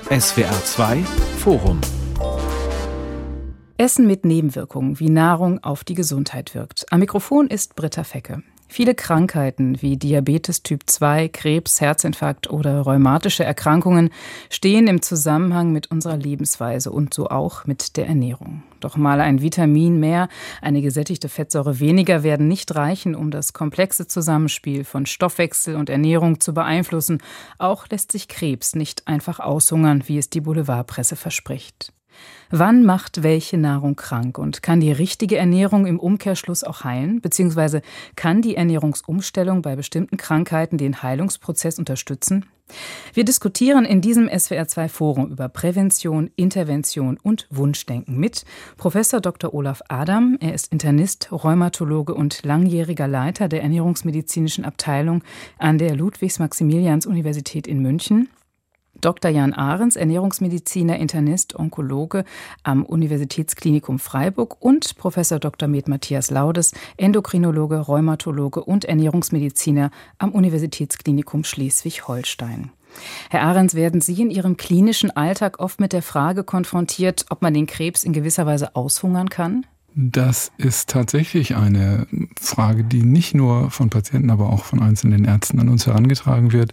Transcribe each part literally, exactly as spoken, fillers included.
S W R zwei Forum. Essen mit Nebenwirkungen, wie Nahrung auf die Gesundheit wirkt. Am Mikrofon ist Britta Fecke. Viele Krankheiten wie Diabetes Typ zwei, Krebs, Herzinfarkt oder rheumatische Erkrankungen stehen im Zusammenhang mit unserer Lebensweise und so auch mit der Ernährung. Doch mal ein Vitamin mehr, eine gesättigte Fettsäure weniger werden nicht reichen, um das komplexe Zusammenspiel von Stoffwechsel und Ernährung zu beeinflussen. Auch lässt sich Krebs nicht einfach aushungern, wie es die Boulevardpresse verspricht. Wann macht welche Nahrung krank und kann die richtige Ernährung im Umkehrschluss auch heilen? Beziehungsweise kann die Ernährungsumstellung bei bestimmten Krankheiten den Heilungsprozess unterstützen? Wir diskutieren in diesem S W R zwei Forum über Prävention, Intervention und Wunschdenken mit Professor Doktor Olaf Adam. Er ist Internist, Rheumatologe und langjähriger Leiter der Ernährungsmedizinischen Abteilung an der Ludwigs-Maximilians-Universität in München. Doktor Jan Ahrens, Ernährungsmediziner, Internist, Onkologe am Universitätsklinikum Freiburg und Professor Doktor Med Matthias Laudes, Endokrinologe, Rheumatologe und Ernährungsmediziner am Universitätsklinikum Schleswig-Holstein. Herr Ahrens, werden Sie in Ihrem klinischen Alltag oft mit der Frage konfrontiert, ob man den Krebs in gewisser Weise aushungern kann? Das ist tatsächlich eine Frage, die nicht nur von Patienten, aber auch von einzelnen Ärzten an uns herangetragen wird.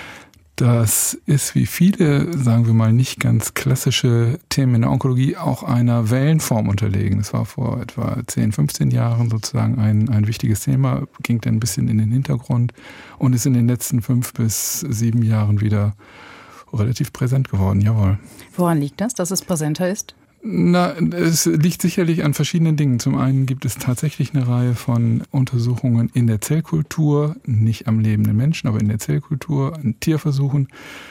Das ist wie viele, sagen wir mal, nicht ganz klassische Themen in der Onkologie auch einer Wellenform unterlegen. Das war vor etwa zehn, fünfzehn Jahren sozusagen ein, ein wichtiges Thema, ging dann ein bisschen in den Hintergrund und ist in den letzten fünf bis sieben Jahren wieder relativ präsent geworden, jawohl. Woran liegt das, dass es präsenter ist? Na, es liegt sicherlich an verschiedenen Dingen. Zum einen gibt es tatsächlich eine Reihe von Untersuchungen in der Zellkultur, nicht am lebenden Menschen, aber in der Zellkultur, an Tierversuchen,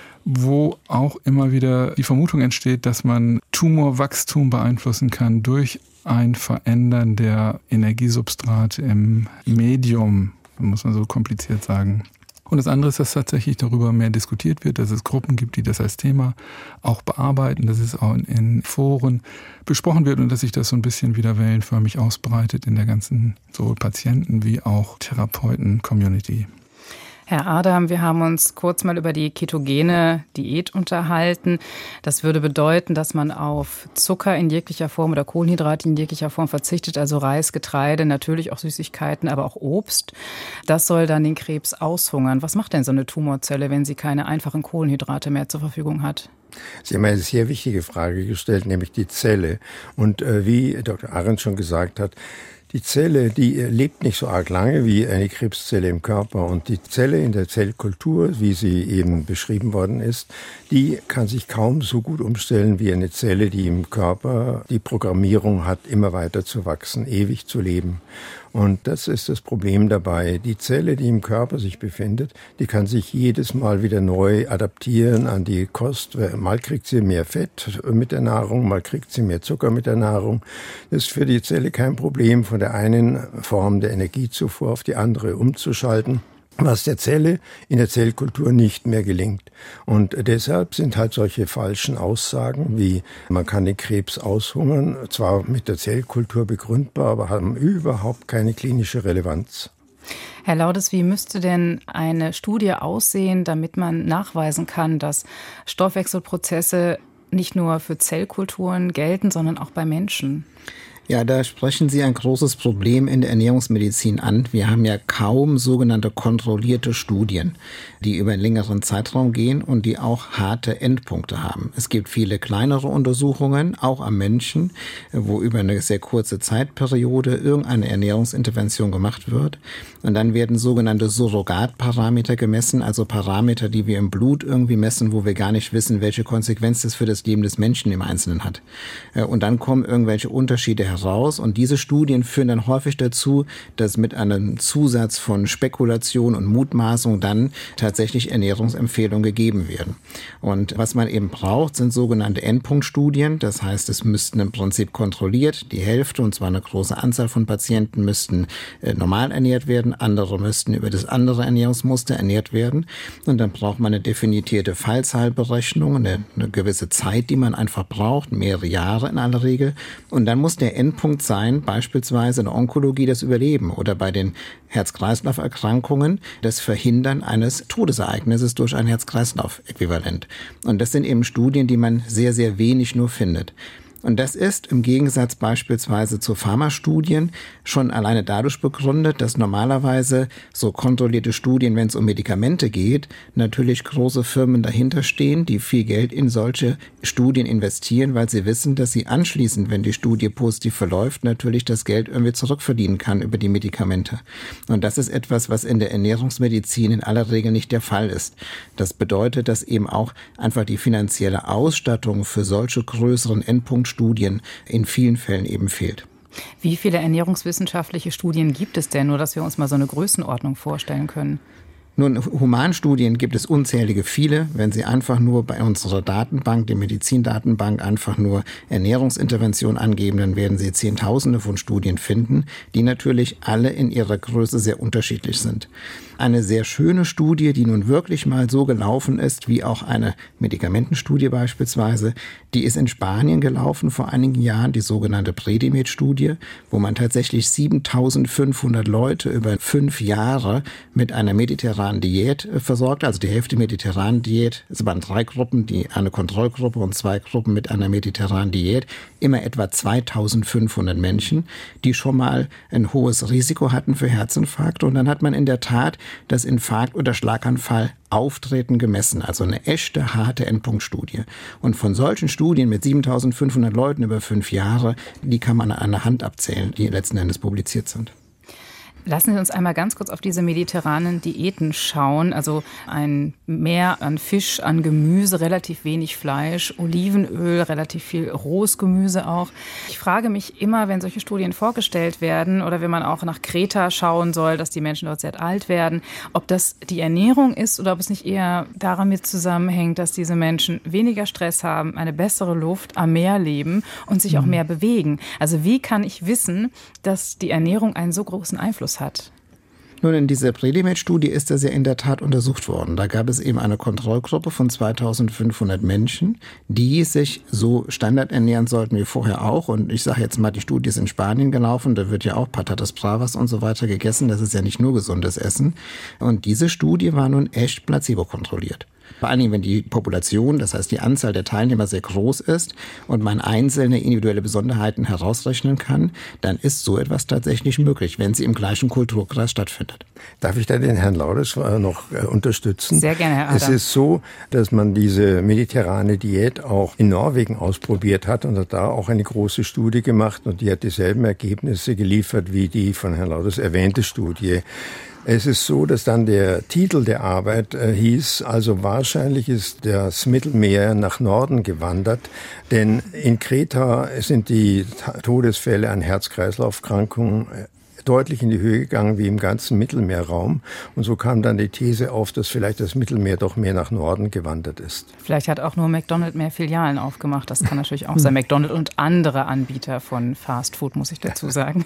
wo auch immer wieder die Vermutung entsteht, dass man Tumorwachstum beeinflussen kann durch ein Verändern der Energiesubstrate im Medium, muss man so kompliziert sagen. Und das andere ist, dass tatsächlich darüber mehr diskutiert wird, dass es Gruppen gibt, die das als Thema auch bearbeiten, dass es auch in Foren besprochen wird und dass sich das so ein bisschen wieder wellenförmig ausbreitet in der ganzen sowohl Patienten- wie auch Therapeuten-Community. Herr Adam, wir haben uns kurz mal über die ketogene Diät unterhalten. Das würde bedeuten, dass man auf Zucker in jeglicher Form oder Kohlenhydrate in jeglicher Form verzichtet, also Reis, Getreide, natürlich auch Süßigkeiten, aber auch Obst. Das soll dann den Krebs aushungern. Was macht denn so eine Tumorzelle, wenn sie keine einfachen Kohlenhydrate mehr zur Verfügung hat? Sie haben eine sehr wichtige Frage gestellt, nämlich die Zelle. Und äh, wie Doktor Ahrens schon gesagt hat, die Zelle, die lebt nicht so arg lange wie eine Krebszelle im Körper. Und die Zelle in der Zellkultur, wie sie eben beschrieben worden ist, die kann sich kaum so gut umstellen wie eine Zelle, die im Körper die Programmierung hat, immer weiter zu wachsen, ewig zu leben. Und das ist das Problem dabei. Die Zelle, die im Körper sich befindet, die kann sich jedes Mal wieder neu adaptieren an die Kost. Mal kriegt sie mehr Fett mit der Nahrung, mal kriegt sie mehr Zucker mit der Nahrung. Das ist für die Zelle kein Problem, von der einen Form der Energiezufuhr auf die andere umzuschalten, was der Zelle in der Zellkultur nicht mehr gelingt. Und deshalb sind halt solche falschen Aussagen wie, man kann den Krebs aushungern, zwar mit der Zellkultur begründbar, aber haben überhaupt keine klinische Relevanz. Herr Laudes, wie müsste denn eine Studie aussehen, damit man nachweisen kann, dass Stoffwechselprozesse nicht nur für Zellkulturen gelten, sondern auch bei Menschen? Ja, da sprechen Sie ein großes Problem in der Ernährungsmedizin an. Wir haben ja kaum sogenannte kontrollierte Studien, die über einen längeren Zeitraum gehen und die auch harte Endpunkte haben. Es gibt viele kleinere Untersuchungen, auch am Menschen, wo über eine sehr kurze Zeitperiode irgendeine Ernährungsintervention gemacht wird. Und dann werden sogenannte Surrogatparameter gemessen, also Parameter, die wir im Blut irgendwie messen, wo wir gar nicht wissen, welche Konsequenz das für das Leben des Menschen im Einzelnen hat. Und dann kommen irgendwelche Unterschiede heraus. Heraus. Und diese Studien führen dann häufig dazu, dass mit einem Zusatz von Spekulation und Mutmaßung dann tatsächlich Ernährungsempfehlungen gegeben werden. Und was man eben braucht, sind sogenannte Endpunktstudien. Das heißt, es müssten im Prinzip kontrolliert, die Hälfte, und zwar eine große Anzahl von Patienten, müssten äh, normal ernährt werden, andere müssten über das andere Ernährungsmuster ernährt werden. Und dann braucht man eine definierte Fallzahlberechnung, eine, eine gewisse Zeit, die man einfach braucht, mehrere Jahre in aller Regel. Und dann muss der Endpunkt sein, beispielsweise in der Onkologie das Überleben oder bei den Herz-Kreislauf-Erkrankungen das Verhindern eines Todesereignisses durch ein Herz-Kreislauf-Äquivalent. Und das sind eben Studien, die man sehr, sehr wenig nur findet. Und das ist im Gegensatz beispielsweise zu Pharmastudien schon alleine dadurch begründet, dass normalerweise so kontrollierte Studien, wenn es um Medikamente geht, natürlich große Firmen dahinter stehen, die viel Geld in solche Studien investieren, weil sie wissen, dass sie anschließend, wenn die Studie positiv verläuft, natürlich das Geld irgendwie zurückverdienen kann über die Medikamente. Und das ist etwas, was in der Ernährungsmedizin in aller Regel nicht der Fall ist. Das bedeutet, dass eben auch einfach die finanzielle Ausstattung für solche größeren Endpunktstudien Studien in vielen Fällen eben fehlt. Wie viele ernährungswissenschaftliche Studien gibt es denn, nur dass wir uns mal so eine Größenordnung vorstellen können? Nun, Humanstudien gibt es unzählige viele. Wenn Sie einfach nur bei unserer Datenbank, der Medizindatenbank, einfach nur Ernährungsintervention angeben, dann werden Sie Zehntausende von Studien finden, die natürlich alle in ihrer Größe sehr unterschiedlich sind. Eine sehr schöne Studie, die nun wirklich mal so gelaufen ist, wie auch eine Medikamentenstudie beispielsweise, die ist in Spanien gelaufen vor einigen Jahren, die sogenannte Predimed-Studie, wo man tatsächlich siebentausendfünfhundert Leute über fünf Jahre mit einer mediterranen Diät versorgt, also die Hälfte mediterranen Diät. Es waren drei Gruppen, die eine Kontrollgruppe und zwei Gruppen mit einer mediterranen Diät, immer etwa zweitausendfünfhundert Menschen, die schon mal ein hohes Risiko hatten für Herzinfarkte. Und dann hat man in der Tat das Infarkt- oder Schlaganfall Auftreten gemessen, also eine echte, harte Endpunktstudie. Und von solchen Studien mit siebentausendfünfhundert Leuten über fünf Jahre, die kann man an einer Hand abzählen, die letzten Endes publiziert sind. Lassen Sie uns einmal ganz kurz auf diese mediterranen Diäten schauen. Also ein Mehr an Fisch, an Gemüse, relativ wenig Fleisch, Olivenöl, relativ viel rohes Gemüse auch. Ich frage mich immer, wenn solche Studien vorgestellt werden oder wenn man auch nach Kreta schauen soll, dass die Menschen dort sehr alt werden, ob das die Ernährung ist oder ob es nicht eher damit zusammenhängt, dass diese Menschen weniger Stress haben, eine bessere Luft, am Meer leben und sich auch mehr bewegen. Also wie kann ich wissen, dass die Ernährung einen so großen Einfluss hat? Nun, in dieser Predimed-Studie ist das ja in der Tat untersucht worden. Da gab es eben eine Kontrollgruppe von zweitausendfünfhundert Menschen, die sich so standard ernähren sollten wie vorher auch. Und ich sage jetzt mal, die Studie ist in Spanien gelaufen. Da wird ja auch Patatas Bravas und so weiter gegessen. Das ist ja nicht nur gesundes Essen. Und diese Studie war nun echt placebo-kontrolliert. Vor allen Dingen, wenn die Population, das heißt die Anzahl der Teilnehmer sehr groß ist und man einzelne individuelle Besonderheiten herausrechnen kann, dann ist so etwas tatsächlich möglich, wenn sie im gleichen Kulturkreis stattfindet. Darf ich da den Herrn Laudes noch unterstützen? Sehr gerne, Herr Adam. Es ist so, dass man diese mediterrane Diät auch in Norwegen ausprobiert hat und hat da auch eine große Studie gemacht und die hat dieselben Ergebnisse geliefert wie die von Herrn Laudes erwähnte Studie. Es ist so, dass dann der Titel der Arbeit äh, hieß, also wahrscheinlich ist das Mittelmeer nach Norden gewandert, denn in Kreta sind die Todesfälle an Herz-Kreislauf-Erkrankungen deutlich in die Höhe gegangen wie im ganzen Mittelmeerraum. Und so kam dann die These auf, dass vielleicht das Mittelmeer doch mehr nach Norden gewandert ist. Vielleicht hat auch nur McDonald's mehr Filialen aufgemacht. Das kann natürlich auch sein. McDonald's und andere Anbieter von Fast Food, muss ich dazu sagen.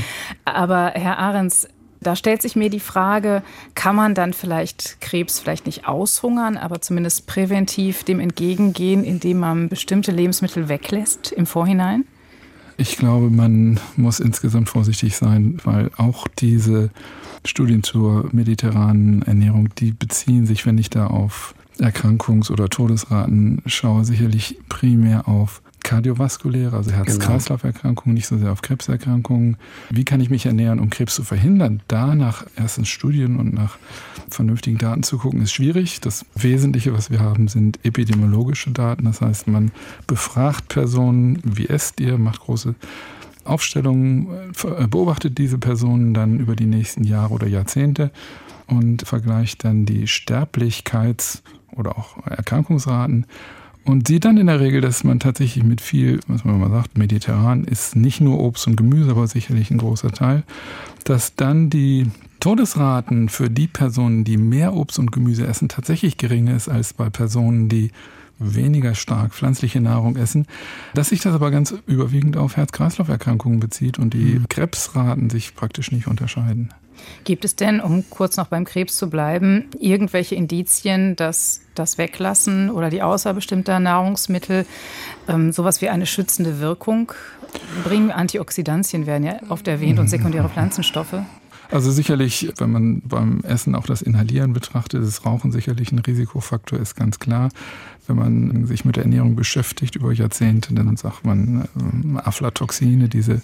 Aber Herr Ahrens, da stellt sich mir die Frage, kann man dann vielleicht Krebs vielleicht nicht aushungern, aber zumindest präventiv dem entgegengehen, indem man bestimmte Lebensmittel weglässt im Vorhinein? Ich glaube, man muss insgesamt vorsichtig sein, weil auch diese Studien zur mediterranen Ernährung, die beziehen sich, wenn ich da auf Erkrankungs- oder Todesraten schaue, sicherlich primär auf kardiovaskuläre, also Herz-Kreislauf-Erkrankungen, nicht so sehr auf Krebserkrankungen. Wie kann ich mich ernähren, um Krebs zu verhindern? Da nach erstens Studien und nach vernünftigen Daten zu gucken, ist schwierig. Das Wesentliche, was wir haben, sind epidemiologische Daten. Das heißt, man befragt Personen, wie esst ihr, macht große Aufstellungen, beobachtet diese Personen dann über die nächsten Jahre oder Jahrzehnte und vergleicht dann die Sterblichkeits- oder auch Erkrankungsraten und sieht dann in der Regel, dass man tatsächlich mit viel, was man immer sagt, mediterran ist nicht nur Obst und Gemüse, aber sicherlich ein großer Teil, dass dann die Todesraten für die Personen, die mehr Obst und Gemüse essen, tatsächlich geringer ist als bei Personen, die weniger stark pflanzliche Nahrung essen. Dass sich das aber ganz überwiegend auf Herz-Kreislauf-Erkrankungen bezieht und die Krebsraten sich praktisch nicht unterscheiden. Gibt es denn, um kurz noch beim Krebs zu bleiben, irgendwelche Indizien, dass das Weglassen oder die Auswahl bestimmter Nahrungsmittel ähm, sowas wie eine schützende Wirkung bringen? Antioxidantien werden ja oft erwähnt und sekundäre Pflanzenstoffe. Also sicherlich, wenn man beim Essen auch das Inhalieren betrachtet, ist Rauchen sicherlich ein Risikofaktor, ist ganz klar. Wenn man sich mit der Ernährung beschäftigt über Jahrzehnte, dann sagt man äh, Aflatoxine, diese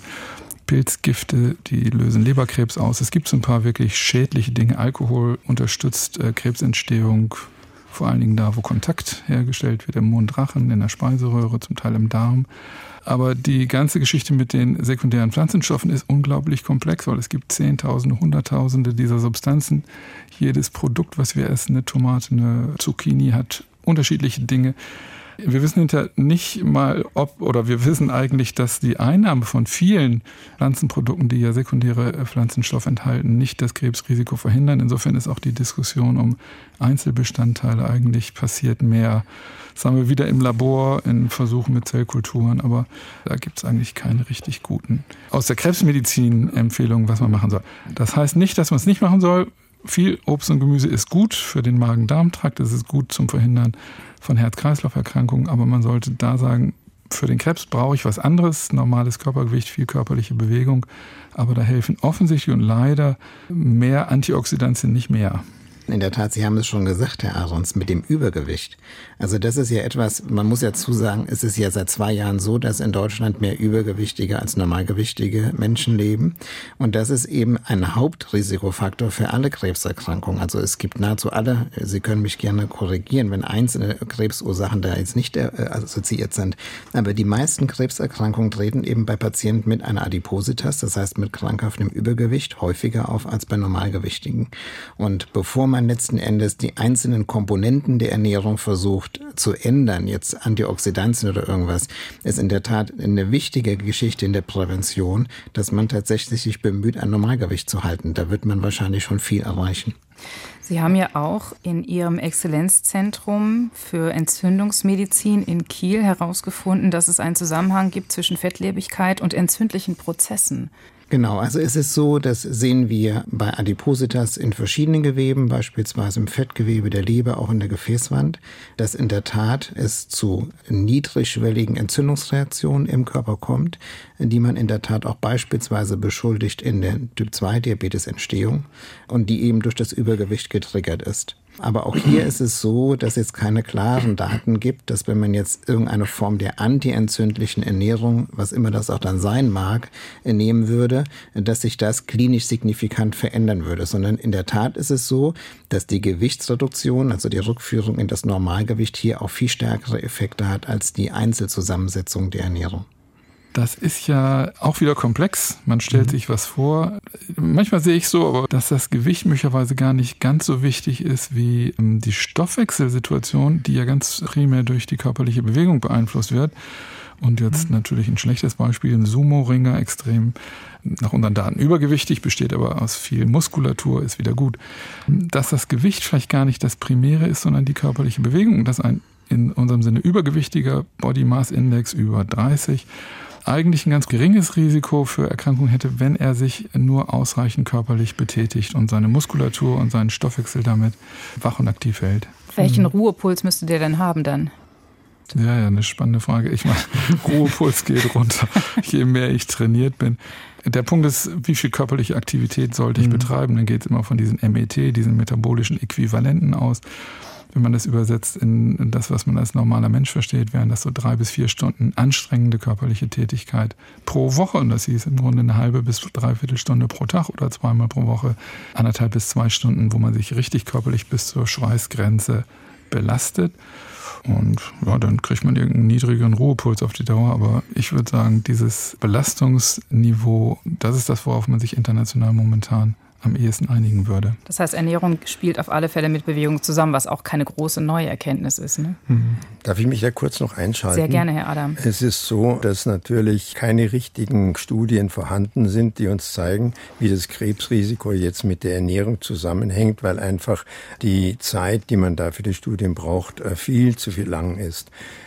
Pilzgifte, die lösen Leberkrebs aus. Es gibt so ein paar wirklich schädliche Dinge. Alkohol unterstützt äh, Krebsentstehung, vor allen Dingen da, wo Kontakt hergestellt wird, im Mund, Rachen, in der Speiseröhre, zum Teil im Darm. Aber die ganze Geschichte mit den sekundären Pflanzenstoffen ist unglaublich komplex, weil es gibt Zehntausende, Hunderttausende dieser Substanzen. Jedes Produkt, was wir essen, eine Tomate, eine Zucchini, hat unterschiedliche Dinge. Wir wissen hinterher nicht mal, ob, oder wir wissen eigentlich, dass die Einnahme von vielen Pflanzenprodukten, die ja sekundäre Pflanzenstoffe enthalten, nicht das Krebsrisiko verhindern. Insofern ist auch die Diskussion um Einzelbestandteile eigentlich passiert mehr, sagen wir, wieder im Labor, in Versuchen mit Zellkulturen, aber da gibt es eigentlich keine richtig guten aus der Krebsmedizin Empfehlungen, was man machen soll. Das heißt nicht, dass man es nicht machen soll. Viel Obst und Gemüse ist gut für den Magen-Darm-Trakt, es ist gut zum Verhindern von Herz-Kreislauf-Erkrankungen, aber man sollte da sagen, für den Krebs brauche ich was anderes, normales Körpergewicht, viel körperliche Bewegung, aber da helfen offensichtlich und leider mehr Antioxidantien nicht mehr. In der Tat, Sie haben es schon gesagt, Herr Ahrens, mit dem Übergewicht. Also das ist ja etwas, man muss ja zusagen, es ist ja seit zwei Jahren so, dass in Deutschland mehr übergewichtige als normalgewichtige Menschen leben. Und das ist eben ein Hauptrisikofaktor für alle Krebserkrankungen. Also es gibt nahezu alle, Sie können mich gerne korrigieren, wenn einzelne Krebsursachen da jetzt nicht assoziiert sind. Aber die meisten Krebserkrankungen treten eben bei Patienten mit einer Adipositas, das heißt mit krankhaftem Übergewicht, häufiger auf als bei Normalgewichtigen. Und bevor man man letzten Endes die einzelnen Komponenten der Ernährung versucht zu ändern, jetzt Antioxidantien oder irgendwas, ist in der Tat eine wichtige Geschichte in der Prävention, dass man tatsächlich sich bemüht, ein Normalgewicht zu halten. Da wird man wahrscheinlich schon viel erreichen. Sie haben ja auch in Ihrem Exzellenzzentrum für Entzündungsmedizin in Kiel herausgefunden, dass es einen Zusammenhang gibt zwischen Fettlebigkeit und entzündlichen Prozessen. Genau, also es ist so, das sehen wir bei Adipositas in verschiedenen Geweben, beispielsweise im Fettgewebe der Leber, auch in der Gefäßwand, dass in der Tat es zu niedrigschwelligen Entzündungsreaktionen im Körper kommt, die man in der Tat auch beispielsweise beschuldigt in der Typ zwei Diabetesentstehung und die eben durch das Übergewicht getriggert ist. Aber auch hier ist es so, dass es keine klaren Daten gibt, dass wenn man jetzt irgendeine Form der antientzündlichen Ernährung, was immer das auch dann sein mag, nehmen würde, dass sich das klinisch signifikant verändern würde. Sondern in der Tat ist es so, dass die Gewichtsreduktion, also die Rückführung in das Normalgewicht, hier auch viel stärkere Effekte hat als die Einzelzusammensetzung der Ernährung. Das ist ja auch wieder komplex. Man stellt mhm. sich was vor. Manchmal sehe ich so, aber dass das Gewicht möglicherweise gar nicht ganz so wichtig ist wie die Stoffwechselsituation, die ja ganz primär durch die körperliche Bewegung beeinflusst wird. Und jetzt mhm. natürlich ein schlechtes Beispiel, ein Sumo-Ringer, extrem nach unseren Daten übergewichtig, besteht aber aus viel Muskulatur, ist wieder gut. Dass das Gewicht vielleicht gar nicht das Primäre ist, sondern die körperliche Bewegung, dass ein in unserem Sinne übergewichtiger Body Mass Index über dreißig eigentlich ein ganz geringes Risiko für Erkrankungen hätte, wenn er sich nur ausreichend körperlich betätigt und seine Muskulatur und seinen Stoffwechsel damit wach und aktiv hält. Welchen Ruhepuls müsste der denn haben dann? Ja, ja, eine spannende Frage. Ich meine, Ruhepuls geht runter, je mehr ich trainiert bin. Der Punkt ist, wie viel körperliche Aktivität sollte ich mhm. betreiben? Dann geht es immer von diesen M E T, diesen metabolischen Äquivalenten aus. Wenn man das übersetzt in das, was man als normaler Mensch versteht, wären das so drei bis vier Stunden anstrengende körperliche Tätigkeit pro Woche. Und das hieß im Grunde eine halbe bis dreiviertel Stunde pro Tag oder zweimal pro Woche, anderthalb bis zwei Stunden, wo man sich richtig körperlich bis zur Schweißgrenze belastet. Und ja, dann kriegt man irgendeinen niedrigeren Ruhepuls auf die Dauer. Aber ich würde sagen, dieses Belastungsniveau, das ist das, worauf man sich international momentan am ehesten einigen würde. Das heißt, Ernährung spielt auf alle Fälle mit Bewegung zusammen, was auch keine große neue Erkenntnis ist. Ne? Mhm. Darf ich mich da kurz noch einschalten? Sehr gerne, Herr Adam. Es ist so, dass natürlich keine richtigen Studien vorhanden sind, die uns zeigen, wie das Krebsrisiko jetzt mit der Ernährung zusammenhängt, weil einfach die Zeit, die man da für die Studien braucht, viel zu viel lang ist.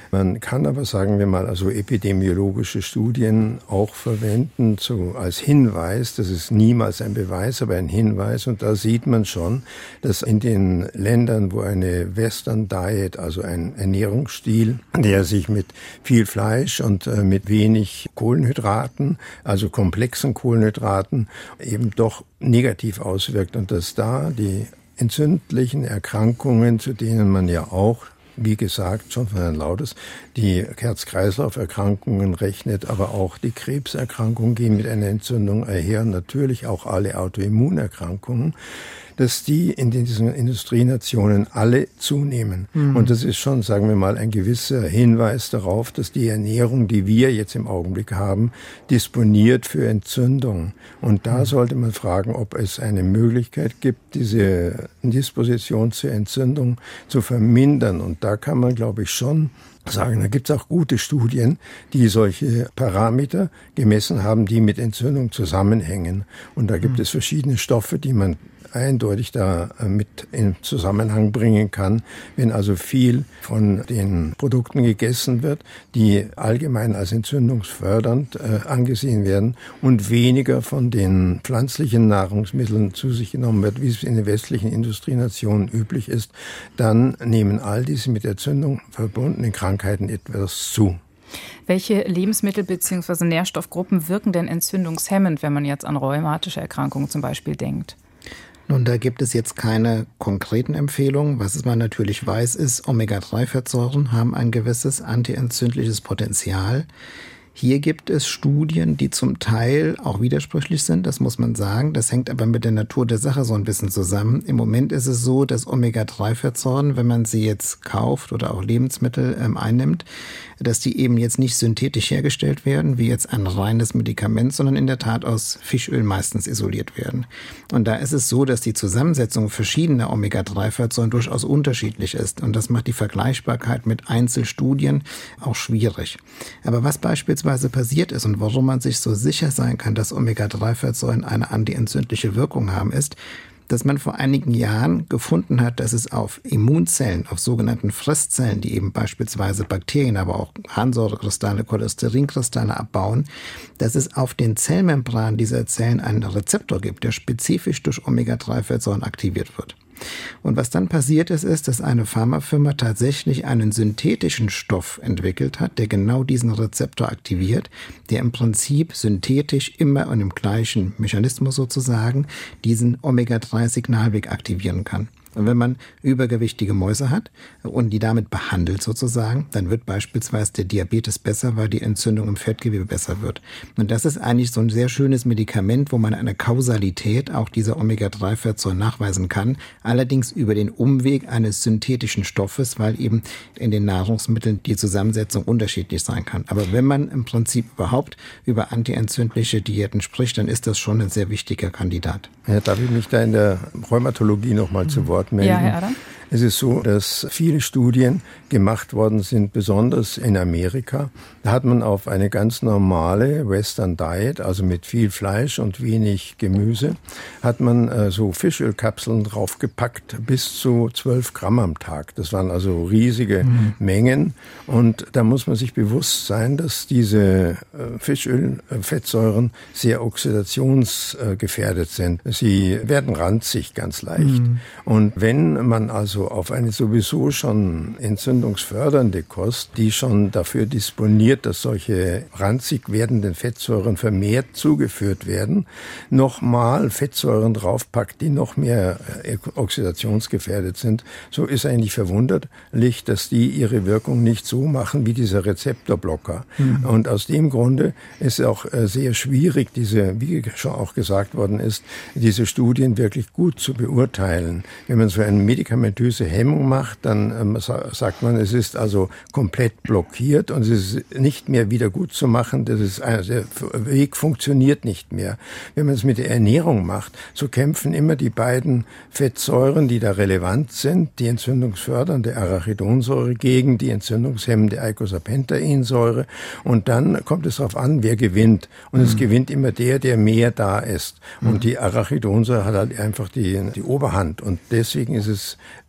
Man kann aber, sagen wir mal, also epidemiologische Studien auch verwenden so als Hinweis. Das ist niemals ein Beweis, aber ein Hinweis. Und da sieht man schon, dass in den Ländern, wo eine Western Diet, also ein Ernährungsstil, der sich mit viel Fleisch und äh, mit wenig Kohlenhydraten, also komplexen Kohlenhydraten, eben doch negativ auswirkt und dass da die entzündlichen Erkrankungen, zu denen man ja auch, wie gesagt, schon von Herrn Laudes, die Herz-Kreislauf-Erkrankungen rechnet, aber auch die Krebserkrankungen gehen mit einer Entzündung einher, natürlich auch alle Autoimmunerkrankungen, dass die in diesen Industrienationen alle zunehmen. Mhm. Und das ist schon, sagen wir mal, ein gewisser Hinweis darauf, dass die Ernährung, die wir jetzt im Augenblick haben, disponiert für Entzündung. Und da mhm. sollte man fragen, ob es eine Möglichkeit gibt, diese Disposition zur Entzündung zu vermindern. Und da kann man, glaube ich, schon sagen, da gibt es auch gute Studien, die solche Parameter gemessen haben, die mit Entzündung zusammenhängen. Und da gibt mhm. es verschiedene Stoffe, die man eindeutig da mit in Zusammenhang bringen kann. Wenn also viel von den Produkten gegessen wird, die allgemein als entzündungsfördernd äh, angesehen werden und weniger von den pflanzlichen Nahrungsmitteln zu sich genommen wird, wie es in den westlichen Industrienationen üblich ist, dann nehmen all diese mit Entzündung verbundenen Krankheiten etwas zu. Welche Lebensmittel bzw. Nährstoffgruppen wirken denn entzündungshemmend, wenn man jetzt an rheumatische Erkrankungen zum Beispiel denkt? Nun, da gibt es jetzt keine konkreten Empfehlungen. Was man natürlich weiß, ist, Omega drei Fettsäuren haben ein gewisses antientzündliches Potenzial. Hier gibt es Studien, die zum Teil auch widersprüchlich sind, das muss man sagen. Das hängt aber mit der Natur der Sache so ein bisschen zusammen. Im Moment ist es so, dass Omega drei Fettsäuren, wenn man sie jetzt kauft oder auch Lebensmittel ähm, einnimmt, dass die eben jetzt nicht synthetisch hergestellt werden, wie jetzt ein reines Medikament, sondern in der Tat aus Fischöl meistens isoliert werden. Und da ist es so, dass die Zusammensetzung verschiedener Omega drei Fettsäuren durchaus unterschiedlich ist. Und das macht die Vergleichbarkeit mit Einzelstudien auch schwierig. Aber was beispielsweise passiert ist und warum man sich so sicher sein kann, dass Omega drei Fettsäuren eine antientzündliche Wirkung haben, ist, dass man vor einigen Jahren gefunden hat, dass es auf Immunzellen, auf sogenannten Fresszellen, die eben beispielsweise Bakterien, aber auch Harnsäurekristalle, Cholesterinkristalle abbauen, dass es auf den Zellmembranen dieser Zellen einen Rezeptor gibt, der spezifisch durch Omega drei Fettsäuren aktiviert wird. Und was dann passiert ist, ist, dass eine Pharmafirma tatsächlich einen synthetischen Stoff entwickelt hat, der genau diesen Rezeptor aktiviert, der im Prinzip synthetisch immer und im gleichen Mechanismus sozusagen diesen Omega drei Signalweg aktivieren kann. Und wenn man übergewichtige Mäuse hat und die damit behandelt sozusagen, dann wird beispielsweise der Diabetes besser, weil die Entzündung im Fettgewebe besser wird. Und das ist eigentlich so ein sehr schönes Medikament, wo man eine Kausalität auch dieser Omega drei Fettsäuren nachweisen kann, allerdings über den Umweg eines synthetischen Stoffes, weil eben in den Nahrungsmitteln die Zusammensetzung unterschiedlich sein kann. Aber wenn man im Prinzip überhaupt über antientzündliche Diäten spricht, dann ist das schon ein sehr wichtiger Kandidat. Ja, darf ich mich da in der Rheumatologie noch mal zu Wort melden? Ja, Herr Adam. Es ist so, dass viele Studien gemacht worden sind, besonders in Amerika. Da hat man auf eine ganz normale Western Diet, also mit viel Fleisch und wenig Gemüse, hat man äh, so Fischölkapseln draufgepackt, bis zu zwölf Gramm am Tag. Das waren also riesige mhm. Mengen. Und da muss man sich bewusst sein, dass diese äh, Fischölfettsäuren sehr oxidationsgefährdet sind. Sie werden ranzig ganz leicht. Mhm. Und wenn man also auf eine sowieso schon entzündungsfördernde Kost, die schon dafür disponiert, dass solche ranzig werdenden Fettsäuren vermehrt zugeführt werden, nochmal Fettsäuren draufpackt, die noch mehr oxidationsgefährdet sind, so ist eigentlich verwunderlich, dass die ihre Wirkung nicht so machen wie dieser Rezeptorblocker. Mhm. Und aus dem Grunde ist es auch sehr schwierig, diese, wie schon auch gesagt worden ist, diese Studien wirklich gut zu beurteilen. Wenn man so eine medikamentöse Hemmung macht, dann ähm, sagt man, es ist also komplett blockiert und es ist nicht mehr wieder gut zu machen. Das ist, also der Weg funktioniert nicht mehr. Wenn man es mit der Ernährung macht, so kämpfen immer die beiden Fettsäuren, die da relevant sind, die entzündungsfördernde Arachidonsäure gegen die entzündungshemmende Eicosapentaensäure, und dann kommt es darauf an, wer gewinnt. Und mhm. es gewinnt immer der, der mehr da ist. Mhm. Und die Arachidonsäure hat halt einfach die, die Oberhand. Und deswegen ist es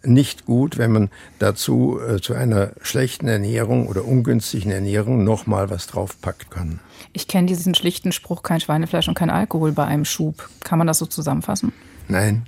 nicht gut, wenn man dazu äh, zu einer schlechten Ernährung oder ungünstigen Ernährung nochmal was draufpacken kann. Ich kenne diesen schlichten Spruch, kein Schweinefleisch und kein Alkohol bei einem Schub. Kann man das so zusammenfassen? Nein.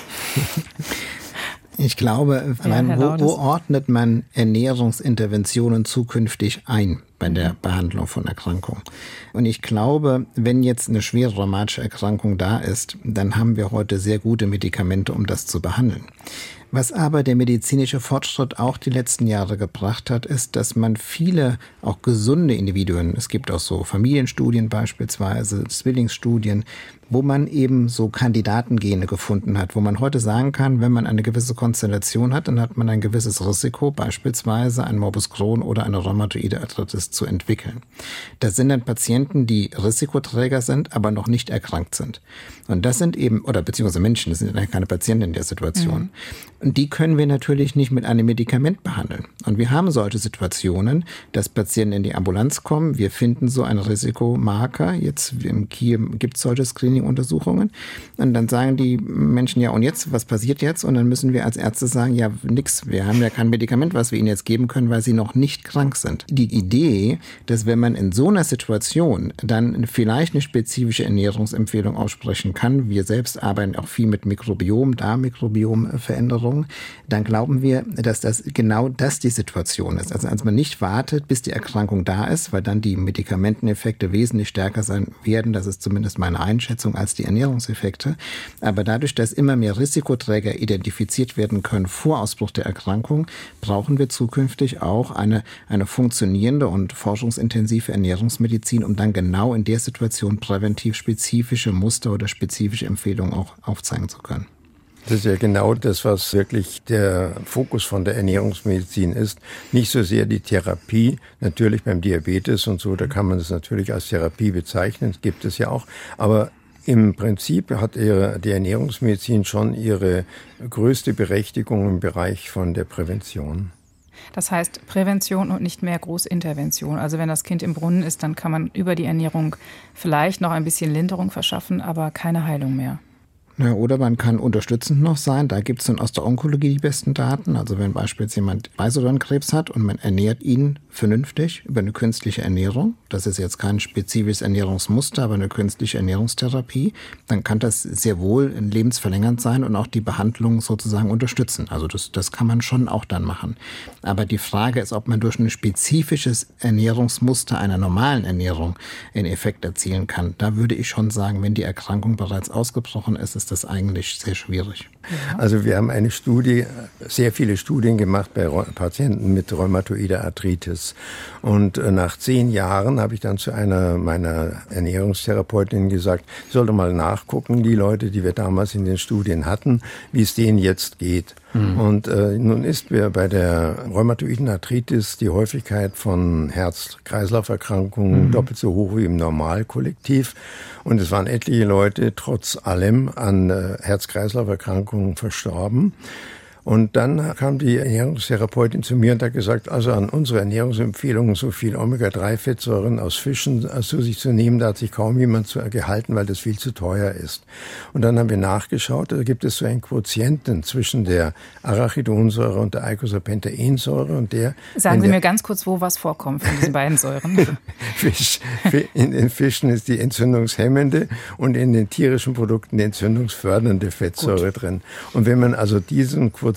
Ich glaube, ja, man, wo, wo ordnet man Ernährungsinterventionen zukünftig ein bei der Behandlung von Erkrankungen? Und ich glaube, wenn jetzt eine schwere rheumatische Erkrankung da ist, dann haben wir heute sehr gute Medikamente, um das zu behandeln. Was aber der medizinische Fortschritt auch die letzten Jahre gebracht hat, ist, dass man viele auch gesunde Individuen, es gibt auch so Familienstudien beispielsweise, Zwillingsstudien, wo man eben so Kandidatengene gefunden hat, wo man heute sagen kann, wenn man eine gewisse Konstellation hat, dann hat man ein gewisses Risiko, beispielsweise ein Morbus Crohn oder eine rheumatoide Arthritis zu entwickeln. Das sind dann Patienten, die Risikoträger sind, aber noch nicht erkrankt sind. Und das sind eben, oder beziehungsweise Menschen, das sind ja keine Patienten in der Situation. Mhm. Und die können wir natürlich nicht mit einem Medikament behandeln. Und wir haben solche Situationen, dass Patienten in die Ambulanz kommen, wir finden so einen Risikomarker, jetzt im Kiel gibt es solche Screening-Untersuchungen, und dann sagen die Menschen, ja und jetzt, was passiert jetzt? Und dann müssen wir als Ärzte sagen, ja nix, wir haben ja kein Medikament, was wir ihnen jetzt geben können, weil sie noch nicht krank sind. Die Idee, dass wenn man in so einer Situation dann vielleicht eine spezifische Ernährungsempfehlung aussprechen kann, wir selbst arbeiten auch viel mit Mikrobiom, Darmmikrobiomveränderungen, dann glauben wir, dass das genau das die Situation ist. Also als man nicht wartet, bis die Erkrankung da ist, weil dann die Medikamenteneffekte wesentlich stärker sein werden, das ist zumindest meine Einschätzung, als die Ernährungseffekte. Aber dadurch, dass immer mehr Risikoträger identifiziert werden können vor Ausbruch der Erkrankung, brauchen wir zukünftig auch eine, eine funktionierende und forschungsintensive Ernährungsmedizin, um dann genau in der Situation präventiv spezifische Muster oder spezifische Empfehlungen auch aufzeigen zu können. Das ist ja genau das, was wirklich der Fokus von der Ernährungsmedizin ist. Nicht so sehr die Therapie, natürlich beim Diabetes und so, da kann man das natürlich als Therapie bezeichnen, das gibt es ja auch, aber im Prinzip hat ihre, die Ernährungsmedizin schon ihre größte Berechtigung im Bereich von der Prävention. Das heißt Prävention und nicht mehr Großintervention. Also wenn das Kind im Brunnen ist, dann kann man über die Ernährung vielleicht noch ein bisschen Linderung verschaffen, aber keine Heilung mehr. Ja, oder man kann unterstützend noch sein. Da gibt es dann aus der Onkologie die besten Daten. Also wenn beispielsweise jemand Speiseröhrenkrebs hat und man ernährt ihn vernünftig über eine künstliche Ernährung, das ist jetzt kein spezifisches Ernährungsmuster, aber eine künstliche Ernährungstherapie, dann kann das sehr wohl lebensverlängernd sein und auch die Behandlung sozusagen unterstützen. Also das, das kann man schon auch dann machen. Aber die Frage ist, ob man durch ein spezifisches Ernährungsmuster einer normalen Ernährung einen Effekt erzielen kann. Da würde ich schon sagen, wenn die Erkrankung bereits ausgebrochen ist, ist das eigentlich sehr schwierig. Ja. Also wir haben eine Studie, sehr viele Studien gemacht bei Patienten mit rheumatoider Arthritis. Und nach zehn Jahren habe ich dann zu einer meiner Ernährungstherapeutin gesagt, ich sollte mal nachgucken, die Leute, die wir damals in den Studien hatten, wie es denen jetzt geht. Mhm. Und äh, nun ist wir bei der rheumatoiden Arthritis die Häufigkeit von Herz-Kreislauf-Erkrankungen mhm. doppelt so hoch wie im Normalkollektiv. Und es waren etliche Leute trotz allem an äh, Herz-Kreislauf-Erkrankungen verstorben. Und dann kam die Ernährungstherapeutin zu mir und hat gesagt, also an unsere Ernährungsempfehlungen so viel Omega drei Fettsäuren aus Fischen zu sich zu nehmen, da hat sich kaum jemand zu gehalten, weil das viel zu teuer ist. Und dann haben wir nachgeschaut, da gibt es so einen Quotienten zwischen der Arachidonsäure und der Eicosapentaensäure und der... Sagen Sie der, mir ganz kurz, wo was vorkommt von diesen beiden Säuren. Fisch, in den Fischen ist die entzündungshemmende und in den tierischen Produkten die entzündungsfördernde Fettsäure Gut. drin. Und wenn man also diesen Quotienten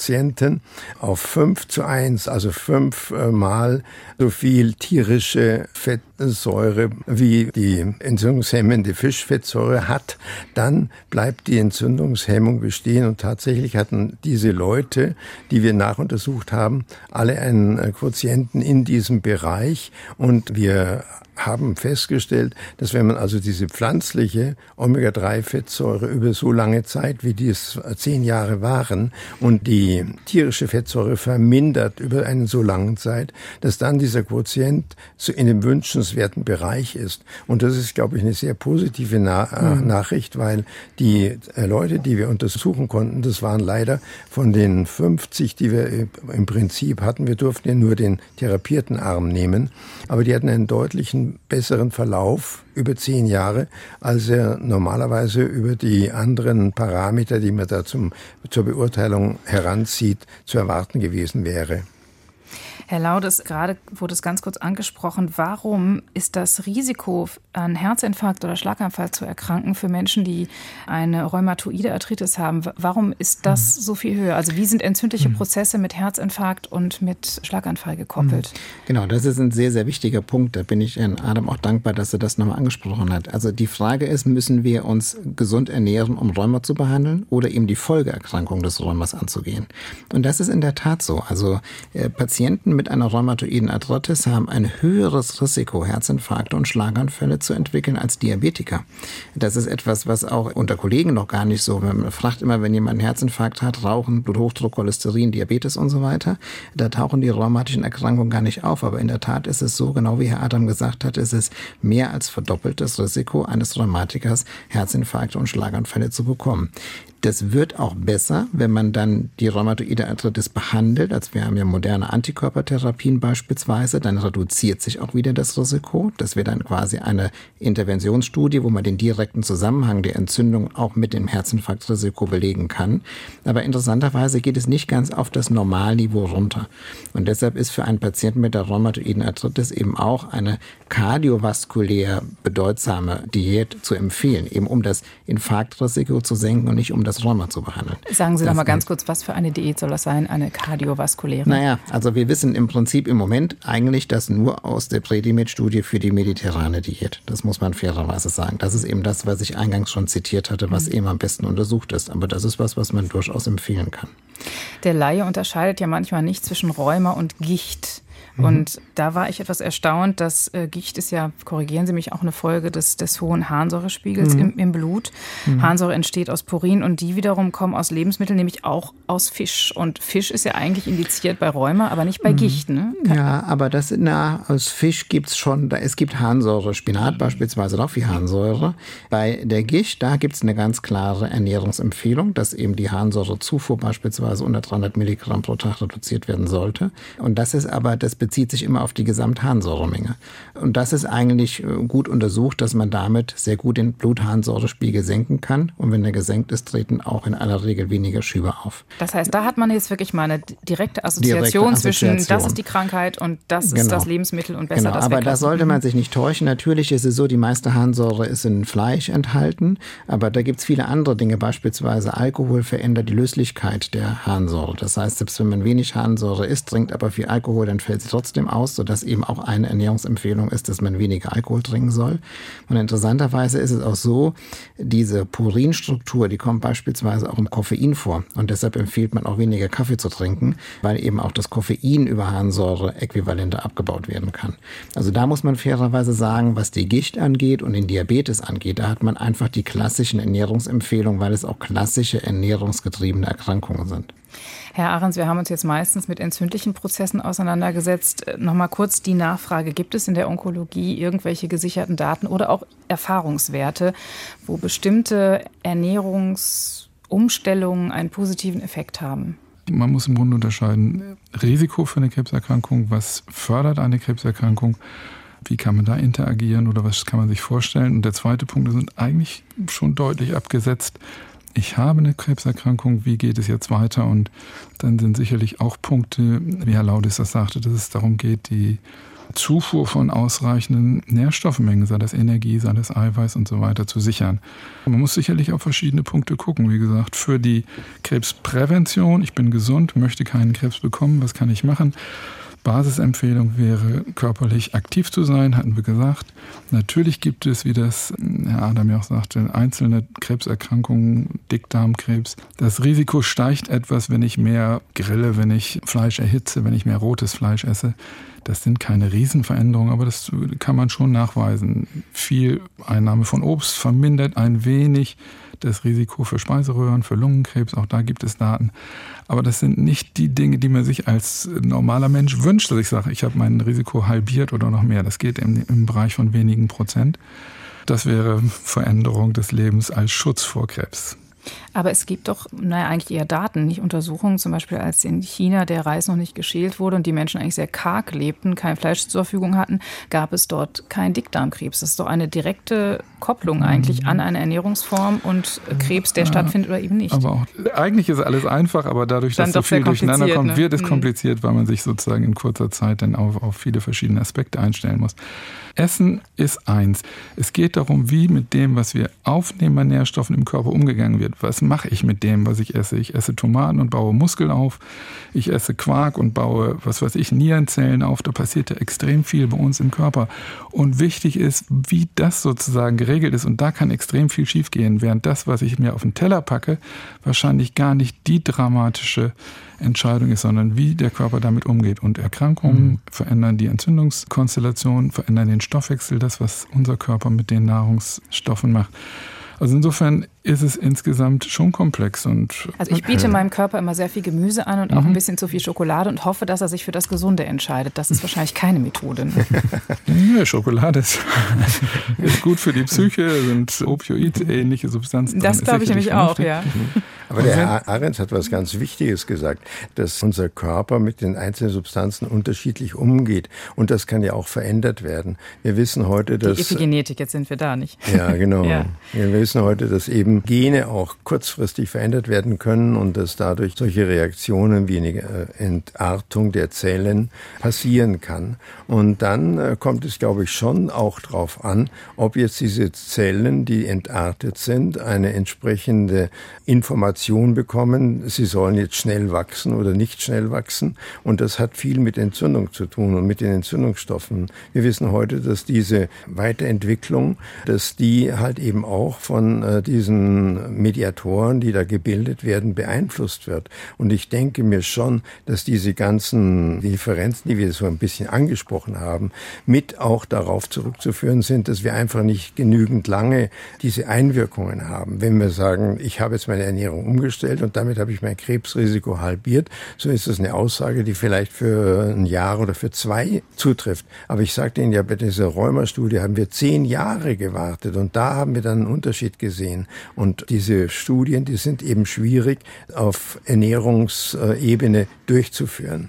auf fünf zu eins, also fünfmal so viel tierische Fettsäure wie die entzündungshemmende Fischfettsäure hat, dann bleibt die Entzündungshemmung bestehen. Und tatsächlich hatten diese Leute, die wir nachuntersucht haben, alle einen Quotienten in diesem Bereich. Und wir haben festgestellt, dass wenn man also diese pflanzliche Omega drei Fettsäure über so lange Zeit, wie dies zehn Jahre waren, und die tierische Fettsäure vermindert über eine so lange Zeit, dass dann dieser Quotient so in dem wünschenswerten Bereich ist. Und das ist, glaube ich, eine sehr positive Na- mhm. Nachricht, weil die äh, Leute, die wir untersuchen konnten, das waren leider von den fünfzig, die wir im Prinzip hatten, wir durften ja nur den therapierten Arm nehmen, aber die hatten einen deutlichen besseren Verlauf über zehn Jahre, als er normalerweise über die anderen Parameter, die man da zum, zur Beurteilung heran heranzieht, zu erwarten gewesen wäre. Herr Laudes, gerade wurde es ganz kurz angesprochen, warum ist das Risiko, an Herzinfarkt oder Schlaganfall zu erkranken für Menschen, die eine rheumatoide Arthritis haben, warum ist das so viel höher? Also wie sind entzündliche Prozesse mit Herzinfarkt und mit Schlaganfall gekoppelt? Genau, das ist ein sehr, sehr wichtiger Punkt. Da bin ich Herrn Adam auch dankbar, dass er das nochmal angesprochen hat. Also die Frage ist, müssen wir uns gesund ernähren, um Rheuma zu behandeln oder eben die Folgeerkrankung des Rheumas anzugehen? Und das ist in der Tat so. Also äh, Patienten mit einer rheumatoiden Arthritis haben ein höheres Risiko, Herzinfarkte und Schlaganfälle zu entwickeln als Diabetiker. Das ist etwas, was auch unter Kollegen noch gar nicht so, man fragt immer, wenn jemand einen Herzinfarkt hat, Rauchen, Bluthochdruck, Cholesterin, Diabetes und so weiter, da tauchen die rheumatischen Erkrankungen gar nicht auf. Aber in der Tat ist es so, genau wie Herr Adam gesagt hat, ist es mehr als verdoppeltes Risiko eines Rheumatikers, Herzinfarkte und Schlaganfälle zu bekommen. Das wird auch besser, wenn man dann die rheumatoide Arthritis behandelt. Also wir haben ja moderne Antikörpertherapien beispielsweise. Dann reduziert sich auch wieder das Risiko. Das wäre dann quasi eine Interventionsstudie, wo man den direkten Zusammenhang der Entzündung auch mit dem Herzinfarktrisiko belegen kann. Aber interessanterweise geht es nicht ganz auf das Normalniveau runter. Und deshalb ist für einen Patienten mit der rheumatoiden Arthritis eben auch eine kardiovaskulär bedeutsame Diät zu empfehlen, eben um das Infarktrisiko zu senken und nicht um das Rheuma zu behandeln. Sagen Sie das doch mal ganz kurz, was für eine Diät soll das sein, eine kardiovaskuläre? Naja, also wir wissen im Prinzip im Moment eigentlich das nur aus der Predimed-Studie für die mediterrane Diät. Das muss man fairerweise sagen. Das ist eben das, was ich eingangs schon zitiert hatte, was mhm. eben am besten untersucht ist. Aber das ist was, was man durchaus empfehlen kann. Der Laie unterscheidet ja manchmal nicht zwischen Rheuma und Gicht. Und da war ich etwas erstaunt, dass äh, Gicht ist ja, korrigieren Sie mich, auch eine Folge des, des hohen Harnsäurespiegels mhm. im, im Blut. Mhm. Harnsäure entsteht aus Purin und die wiederum kommen aus Lebensmitteln, nämlich auch aus Fisch. Und Fisch ist ja eigentlich indiziert bei Rheuma, aber nicht bei mhm. Gicht, ne? Ja, aber das, na, aus Fisch gibt's schon, da, es gibt Harnsäure, Spinat beispielsweise auch wie Harnsäure. Bei der Gicht, da gibt's eine ganz klare Ernährungsempfehlung, dass eben die Harnsäurezufuhr beispielsweise unter dreihundert Milligramm pro Tag reduziert werden sollte. Und das ist aber, das bezieht sich immer auf die Gesamtharnsäuremenge. Und das ist eigentlich gut untersucht, dass man damit sehr gut den Blutharnsäurespiegel senken kann. Und wenn der gesenkt ist, treten auch in aller Regel weniger Schübe auf. Das heißt, da hat man jetzt wirklich mal eine direkte Assoziation, direkte Assoziation. zwischen, das ist die Krankheit und das genau. ist das Lebensmittel und besser genau. das Aber da sollte man sich nicht täuschen. Natürlich ist es so, die meiste Harnsäure ist in Fleisch enthalten. Aber da gibt es viele andere Dinge. Beispielsweise Alkohol verändert die Löslichkeit der Harnsäure. Das heißt, selbst wenn man wenig Harnsäure isst, trinkt aber viel Alkohol, dann fällt sie trotzdem aus, sodass eben auch eine Ernährungsempfehlung ist, dass man weniger Alkohol trinken soll. Und interessanterweise ist es auch so, diese Purinstruktur, die kommt beispielsweise auch im Koffein vor. Und deshalb empfiehlt man auch weniger Kaffee zu trinken, weil eben auch das Koffein über Harnsäure-Äquivalente abgebaut werden kann. Also da muss man fairerweise sagen, was die Gicht angeht und den Diabetes angeht, da hat man einfach die klassischen Ernährungsempfehlungen, weil es auch klassische ernährungsgetriebene Erkrankungen sind. Herr Ahrens, wir haben uns jetzt meistens mit entzündlichen Prozessen auseinandergesetzt. Nochmal kurz die Nachfrage, gibt es in der Onkologie irgendwelche gesicherten Daten oder auch Erfahrungswerte, wo bestimmte Ernährungsumstellungen einen positiven Effekt haben? Man muss im Grunde unterscheiden, Risiko für eine Krebserkrankung, was fördert eine Krebserkrankung, wie kann man da interagieren oder was kann man sich vorstellen? Und der zweite Punkt, das sind eigentlich schon deutlich abgesetzt. Ich habe eine Krebserkrankung, wie geht es jetzt weiter? Und dann sind sicherlich auch Punkte, wie Herr Laudis das sagte, dass es darum geht, die Zufuhr von ausreichenden Nährstoffmengen, sei das Energie, sei das Eiweiß und so weiter, zu sichern. Man muss sicherlich auf verschiedene Punkte gucken. Wie gesagt, für die Krebsprävention, ich bin gesund, möchte keinen Krebs bekommen, was kann ich machen? Basisempfehlung wäre, körperlich aktiv zu sein, hatten wir gesagt. Natürlich gibt es, wie das Herr Adam ja auch sagte, einzelne Krebserkrankungen, Dickdarmkrebs. Das Risiko steigt etwas, wenn ich mehr grille, wenn ich Fleisch erhitze, wenn ich mehr rotes Fleisch esse. Das sind keine Riesenveränderungen, aber das kann man schon nachweisen. Viel Einnahme von Obst vermindert ein wenig das Risiko für Speiseröhren, für Lungenkrebs, auch da gibt es Daten. Aber das sind nicht die Dinge, die man sich als normaler Mensch wünscht, dass ich sage, ich habe mein Risiko halbiert oder noch mehr. Das geht im, im Bereich von wenigen Prozent. Das wäre Veränderung des Lebens als Schutz vor Krebs. Aber es gibt doch, naja, eigentlich eher Daten, nicht Untersuchungen. Zum Beispiel, als in China der Reis noch nicht geschält wurde und die Menschen eigentlich sehr karg lebten, kein Fleisch zur Verfügung hatten, gab es dort keinen Dickdarmkrebs. Das ist doch eine direkte Kopplung eigentlich an eine Ernährungsform und Krebs, der ja, stattfindet oder eben nicht. Aber auch, eigentlich ist alles einfach, aber dadurch, dass so viel durcheinander kommt, ne? wird es kompliziert, weil man sich sozusagen in kurzer Zeit dann auf, auf viele verschiedene Aspekte einstellen muss. Essen ist eins. Es geht darum, wie mit dem, was wir aufnehmen an Nährstoffen im Körper umgegangen wird. Was mache ich mit dem, was ich esse? Ich esse Tomaten und baue Muskeln auf. Ich esse Quark und baue, was weiß ich, Nierenzellen auf. Da passiert ja extrem viel bei uns im Körper. Und wichtig ist, wie das sozusagen geregelt ist. Und da kann extrem viel schiefgehen, während das, was ich mir auf den Teller packe, wahrscheinlich gar nicht die dramatische Entscheidung ist, sondern wie der Körper damit umgeht. Und Erkrankungen mhm. verändern die Entzündungskonstellation, verändern den Stoffwechsel, das, was unser Körper mit den Nahrungsstoffen macht. Also insofern ist es insgesamt schon komplex. Und also ich biete meinem Körper immer sehr viel Gemüse an und auch mhm. ein bisschen zu viel Schokolade und hoffe, dass er sich für das Gesunde entscheidet. Das ist wahrscheinlich keine Methode. Ne? Ja, Schokolade ist, ist gut für die Psyche, sind Opioid-ähnliche Substanzen. Das glaube ich nämlich auch, ja. Aber der Herr Arenz hat was ganz Wichtiges gesagt, dass unser Körper mit den einzelnen Substanzen unterschiedlich umgeht. Und das kann ja auch verändert werden. Wir wissen heute, dass... Die Epigenetik, jetzt sind wir da, nicht? Ja, genau. Ja. Wir wissen heute, dass eben Gene auch kurzfristig verändert werden können und dass dadurch solche Reaktionen wie eine Entartung der Zellen passieren kann. Und dann kommt es, glaube ich, schon auch drauf an, ob jetzt diese Zellen, die entartet sind, eine entsprechende Information bekommen, sie sollen jetzt schnell wachsen oder nicht schnell wachsen. Und das hat viel mit Entzündung zu tun und mit den Entzündungsstoffen. Wir wissen heute, dass diese Weiterentwicklung, dass die halt eben auch von äh, diesen Mediatoren, die da gebildet werden, beeinflusst wird. Und ich denke mir schon, dass diese ganzen Differenzen, die wir so ein bisschen angesprochen haben, mit auch darauf zurückzuführen sind, dass wir einfach nicht genügend lange diese Einwirkungen haben. Wenn wir sagen, ich habe jetzt meine Ernährung umgestellt und damit habe ich mein Krebsrisiko halbiert, so ist das eine Aussage, die vielleicht für ein Jahr oder für zwei zutrifft. Aber ich sagte Ihnen ja, bei dieser Rheuma-Studie haben wir zehn Jahre gewartet und da haben wir dann einen Unterschied gesehen. Und diese Studien, die sind eben schwierig auf Ernährungsebene durchzuführen.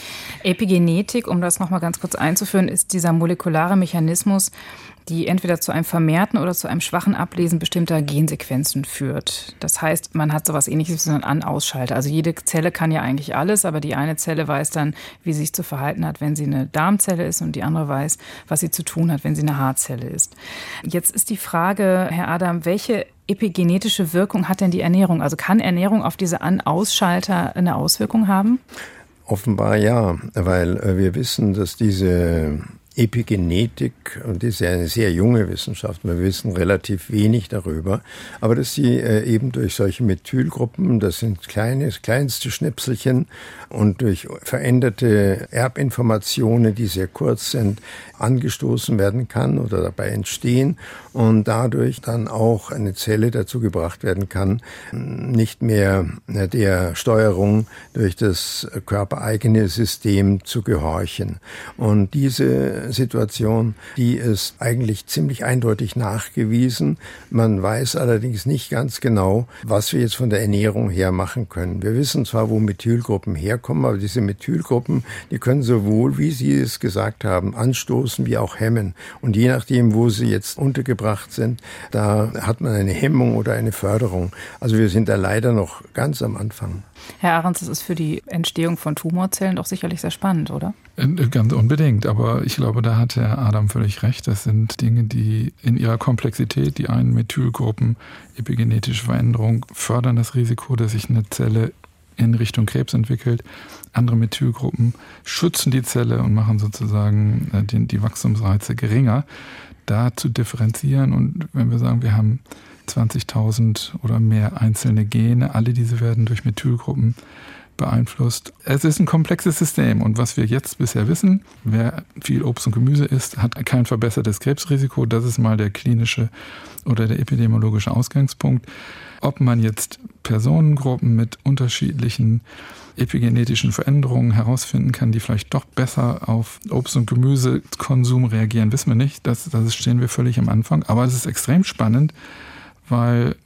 Epigenetik, um das nochmal ganz kurz einzuführen, ist dieser molekulare Mechanismus, die entweder zu einem vermehrten oder zu einem schwachen Ablesen bestimmter Gensequenzen führt. Das heißt, man hat sowas Ähnliches wie einen An-Ausschalter. Also jede Zelle kann ja eigentlich alles, aber die eine Zelle weiß dann, wie sie sich zu verhalten hat, wenn sie eine Darmzelle ist und die andere weiß, was sie zu tun hat, wenn sie eine Haarzelle ist. Jetzt ist die Frage, Herr Adam, welche epigenetische Wirkung hat denn die Ernährung? Also kann Ernährung auf diese An-Ausschalter eine Auswirkung haben? Offenbar ja, weil äh, wir wissen, dass diese Epigenetik, und das ist ja eine sehr junge Wissenschaft, wir wissen relativ wenig darüber, aber dass sie äh, eben durch solche Methylgruppen, das sind kleine, kleinste Schnipselchen, und durch veränderte Erbinformationen, die sehr kurz sind, angestoßen werden kann oder dabei entstehen und dadurch dann auch eine Zelle dazu gebracht werden kann, nicht mehr der Steuerung durch das körpereigene System zu gehorchen. Und diese Situation, die ist eigentlich ziemlich eindeutig nachgewiesen. Man weiß allerdings nicht ganz genau, was wir jetzt von der Ernährung her machen können. Wir wissen zwar, wo Methylgruppen herkommen, aber diese Methylgruppen, die können sowohl, wie Sie es gesagt haben, anstoßen wie auch hemmen. Und je nachdem, wo sie jetzt untergebracht sind, da hat man eine Hemmung oder eine Förderung. Also wir sind da leider noch ganz am Anfang. Herr Arenz, das ist für die Entstehung von Tumorzellen doch sicherlich sehr spannend, oder? Ganz unbedingt, aber ich glaube, da hat Herr Adam völlig recht. Das sind Dinge, die in ihrer Komplexität, die einen Methylgruppen, epigenetische Veränderung fördern das Risiko, dass sich eine Zelle in Richtung Krebs entwickelt. Andere Methylgruppen schützen die Zelle und machen sozusagen die, die Wachstumsreize geringer. Da zu differenzieren, und wenn wir sagen, wir haben zwanzigtausend oder mehr einzelne Gene, alle diese werden durch Methylgruppen beeinflusst. Es ist ein komplexes System, und was wir jetzt bisher wissen, wer viel Obst und Gemüse isst, hat kein verbessertes Krebsrisiko. Das ist mal der klinische oder der epidemiologische Ausgangspunkt. Ob man jetzt Personengruppen mit unterschiedlichen epigenetischen Veränderungen herausfinden kann, die vielleicht doch besser auf Obst- und Gemüsekonsum reagieren, wissen wir nicht. Das, das stehen wir völlig am Anfang. Aber es ist extrem spannend, weil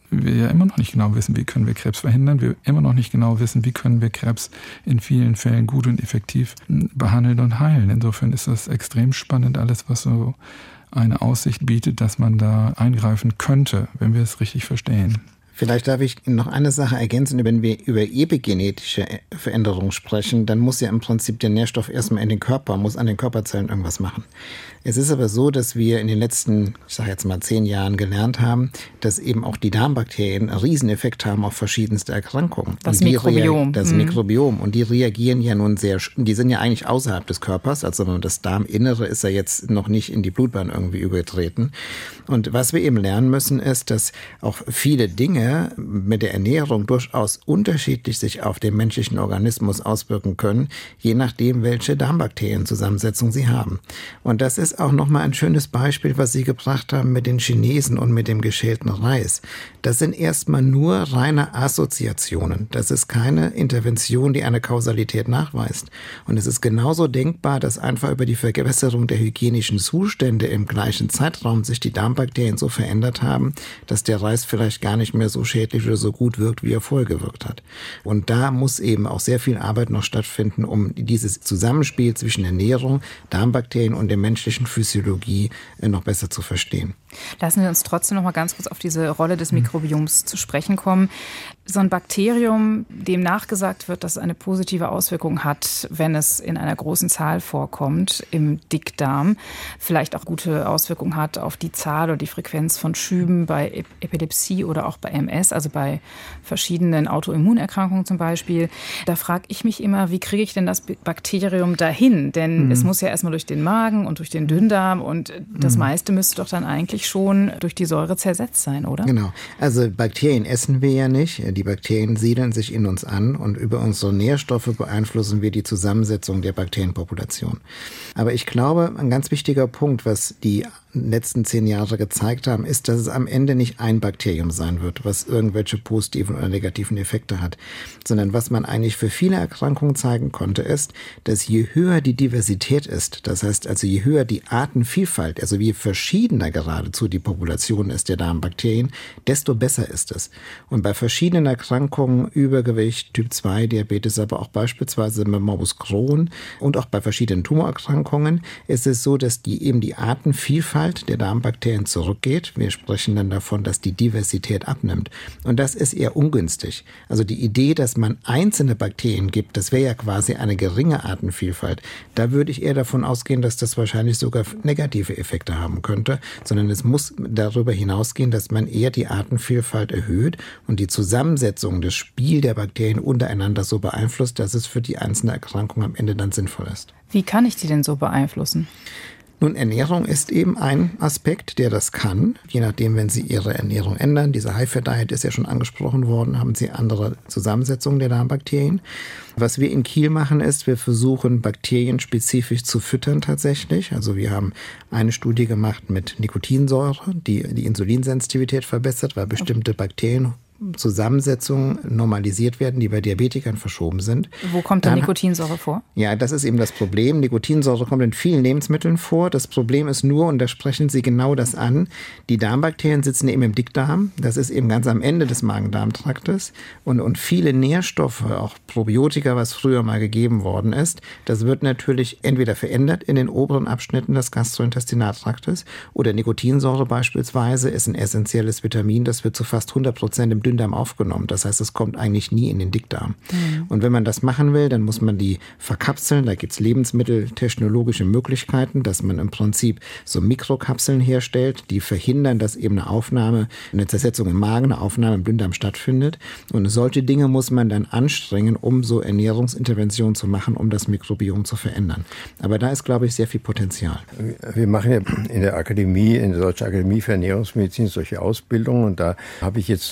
wir ja immer noch nicht genau wissen, wie können wir Krebs verhindern. Wir immer noch nicht genau wissen, wie können wir Krebs in vielen Fällen gut und effektiv behandeln und heilen. Insofern ist das extrem spannend, alles, was so eine Aussicht bietet, dass man da eingreifen könnte, wenn wir es richtig verstehen. Vielleicht darf ich noch eine Sache ergänzen, wenn wir über epigenetische Veränderungen sprechen, dann muss ja im Prinzip der Nährstoff erstmal in den Körper, muss an den Körperzellen irgendwas machen. Es ist aber so, dass wir in den letzten, ich sage jetzt mal zehn Jahren gelernt haben, dass eben auch die Darmbakterien einen Rieseneffekt haben auf verschiedenste Erkrankungen. Das Mikrobiom. Das mhm. Mikrobiom. Und die reagieren ja nun sehr, die sind ja eigentlich außerhalb des Körpers, also das Darminnere ist ja jetzt noch nicht in die Blutbahn irgendwie übergetreten. Und was wir eben lernen müssen, ist, dass auch viele Dinge mit der Ernährung durchaus unterschiedlich sich auf den menschlichen Organismus auswirken können, je nachdem, welche Darmbakterienzusammensetzung sie haben. Und das ist auch nochmal ein schönes Beispiel, was Sie gebracht haben mit den Chinesen und mit dem geschälten Reis. Das sind erstmal nur reine Assoziationen. Das ist keine Intervention, die eine Kausalität nachweist. Und es ist genauso denkbar, dass einfach über die Verbesserung der hygienischen Zustände im gleichen Zeitraum sich die Darmbakterien so verändert haben, dass der Reis vielleicht gar nicht mehr so schädlich oder so gut wirkt, wie er vorher gewirkt hat. Und da muss eben auch sehr viel Arbeit noch stattfinden, um dieses Zusammenspiel zwischen Ernährung, Darmbakterien und der menschlichen Physiologie noch besser zu verstehen. Lassen wir uns trotzdem noch mal ganz kurz auf diese Rolle des Mikrobioms zu sprechen kommen. So ein Bakterium, dem nachgesagt wird, dass es eine positive Auswirkung hat, wenn es in einer großen Zahl vorkommt im Dickdarm, vielleicht auch gute Auswirkungen hat auf die Zahl oder die Frequenz von Schüben bei Epilepsie oder auch bei M S, also bei verschiedenen Autoimmunerkrankungen zum Beispiel. Da frage ich mich immer, wie kriege ich denn das Bakterium dahin? Denn mhm. es muss ja erstmal durch den Magen und durch den Dünndarm und das mhm. meiste müsste doch dann eigentlich schon durch die Säure zersetzt sein, oder? Genau. Also Bakterien essen wir ja nicht. Die Bakterien siedeln sich in uns an und über unsere Nährstoffe beeinflussen wir die Zusammensetzung der Bakterienpopulation. Aber ich glaube, ein ganz wichtiger Punkt, was die letzten zehn Jahre gezeigt haben, ist, dass es am Ende nicht ein Bakterium sein wird, was irgendwelche positiven oder negativen Effekte hat, sondern was man eigentlich für viele Erkrankungen zeigen konnte, ist, dass je höher die Diversität ist, das heißt also je höher die Artenvielfalt, also je verschiedener geradezu die Population ist der Darmbakterien, desto besser ist es. Und bei verschiedenen Erkrankungen, Übergewicht, Typ zwei Diabetes, aber auch beispielsweise bei Morbus Crohn und auch bei verschiedenen Tumorerkrankungen ist es so, dass die eben die Artenvielfalt der Darmbakterien zurückgeht. Wir sprechen dann davon, dass die Diversität abnimmt. Und das ist eher ungünstig. Also die Idee, dass man einzelne Bakterien gibt, das wäre ja quasi eine geringe Artenvielfalt. Da würde ich eher davon ausgehen, dass das wahrscheinlich sogar negative Effekte haben könnte, sondern es muss darüber hinausgehen, dass man eher die Artenvielfalt erhöht und die Zusammensetzung, das Spiel der Bakterien untereinander so beeinflusst, dass es für die einzelne Erkrankung am Ende dann sinnvoll ist. Wie kann ich die denn so beeinflussen? Nun, Ernährung ist eben ein Aspekt, der das kann. Je nachdem, wenn Sie Ihre Ernährung ändern, diese High-Fat-Diet ist ja schon angesprochen worden, haben Sie andere Zusammensetzungen der Darmbakterien. Was wir in Kiel machen ist, wir versuchen Bakterien spezifisch zu füttern tatsächlich. Also wir haben eine Studie gemacht mit Nikotinsäure, die die Insulinsensitivität verbessert, weil bestimmte Bakterien Zusammensetzungen normalisiert werden, die bei Diabetikern verschoben sind. Wo kommt denn Nikotinsäure vor? Ja, das ist eben das Problem. Nikotinsäure kommt in vielen Lebensmitteln vor. Das Problem ist nur, und da sprechen Sie genau das an, die Darmbakterien sitzen eben im Dickdarm. Das ist eben ganz am Ende des Magen-Darm-Traktes. Und, und viele Nährstoffe, auch Probiotika, was früher mal gegeben worden ist, das wird natürlich entweder verändert in den oberen Abschnitten des Gastrointestinaltraktes oder Nikotinsäure beispielsweise ist ein essentielles Vitamin, das wird zu fast hundert Prozent im Dünndarm aufgenommen. Das heißt, es kommt eigentlich nie in den Dickdarm. Mhm. Und wenn man das machen will, dann muss man die verkapseln. Da gibt es lebensmitteltechnologische Möglichkeiten, dass man im Prinzip so Mikrokapseln herstellt, die verhindern, dass eben eine Aufnahme, eine Zersetzung im Magen, eine Aufnahme im Dünndarm stattfindet. Und solche Dinge muss man dann anstrengen, um so Ernährungsinterventionen zu machen, um das Mikrobiom zu verändern. Aber da ist, glaube ich, sehr viel Potenzial. Wir machen ja in der Akademie, in der Deutschen Akademie für Ernährungsmedizin solche Ausbildungen und da habe ich jetzt etliches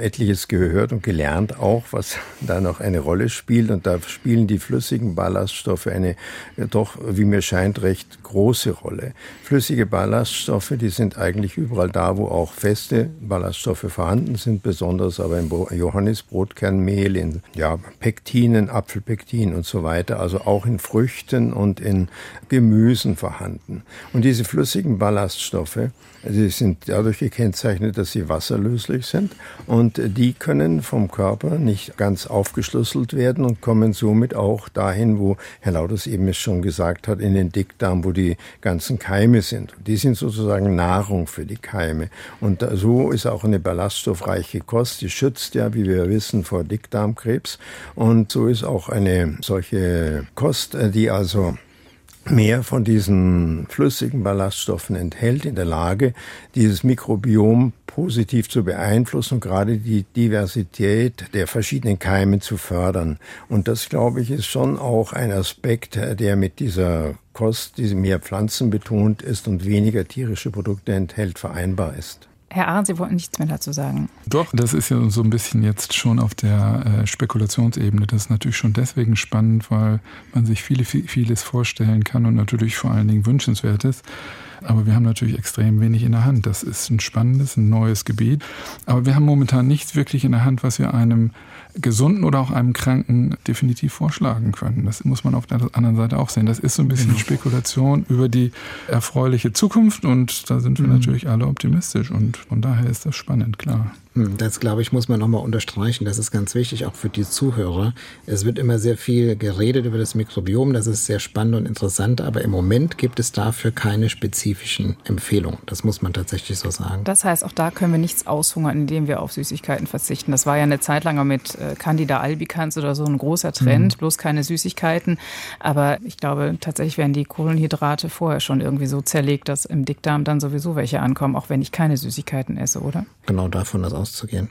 jetzt gehört und gelernt auch, was da noch eine Rolle spielt. Und da spielen die flüssigen Ballaststoffe eine ja, doch, wie mir scheint, recht große Rolle. Flüssige Ballaststoffe, die sind eigentlich überall da, wo auch feste Ballaststoffe vorhanden sind, besonders aber im Johannisbrotkernmehl, in ja, Pektinen, Apfelpektin und so weiter, also auch in Früchten und in Gemüsen vorhanden. Und diese flüssigen Ballaststoffe, die sind dadurch gekennzeichnet, dass sie wasserlöslich sind und die können vom Körper nicht ganz aufgeschlüsselt werden und kommen somit auch dahin, wo Herr Lauders eben es schon gesagt hat, in den Dickdarm, wo die ganzen Keime sind. Die sind sozusagen Nahrung für die Keime. Und so ist auch eine ballaststoffreiche Kost, die schützt ja, wie wir wissen, vor Dickdarmkrebs. Und so ist auch eine solche Kost, die also mehr von diesen flüssigen Ballaststoffen enthält, in der Lage, dieses Mikrobiom positiv zu beeinflussen und gerade die Diversität der verschiedenen Keime zu fördern. Und das, glaube ich, ist schon auch ein Aspekt, der mit dieser Kost, die mehr pflanzenbetont ist und weniger tierische Produkte enthält, vereinbar ist. Herr Arendt, Sie wollten nichts mehr dazu sagen. Doch, das ist ja so ein bisschen jetzt schon auf der äh, Spekulationsebene. Das ist natürlich schon deswegen spannend, weil man sich viele, vieles vorstellen kann und natürlich vor allen Dingen wünschenswert ist. Aber wir haben natürlich extrem wenig in der Hand. Das ist ein spannendes, ein neues Gebiet. Aber wir haben momentan nichts wirklich in der Hand, was wir einem Gesunden oder auch einem Kranken definitiv vorschlagen können. Das muss man auf der anderen Seite auch sehen. Das ist so ein bisschen Spekulation über die erfreuliche Zukunft und da sind wir mhm. natürlich alle optimistisch und von daher ist das spannend, klar. Das, glaube ich, muss man nochmal unterstreichen. Das ist ganz wichtig, auch für die Zuhörer. Es wird immer sehr viel geredet über das Mikrobiom. Das ist sehr spannend und interessant. Aber im Moment gibt es dafür keine spezifischen Empfehlungen. Das muss man tatsächlich so sagen. Das heißt, auch da können wir nichts aushungern, indem wir auf Süßigkeiten verzichten. Das war ja eine Zeit lang mit Candida albicans oder so ein großer Trend. Mhm. Bloß keine Süßigkeiten. Aber ich glaube, tatsächlich werden die Kohlenhydrate vorher schon irgendwie so zerlegt, dass im Dickdarm dann sowieso welche ankommen, auch wenn ich keine Süßigkeiten esse, oder? Genau davon das auszugehen.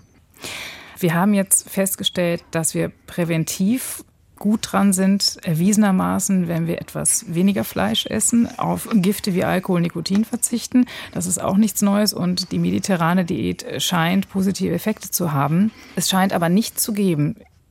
Wir haben jetzt festgestellt, dass wir präventiv gut dran sind, erwiesenermaßen, wenn wir etwas weniger Fleisch essen, auf Gifte wie Alkohol, Nikotin verzichten. Das ist auch nichts Neues und die mediterrane Diät scheint positive Effekte zu haben. Es scheint aber nicht zu geben,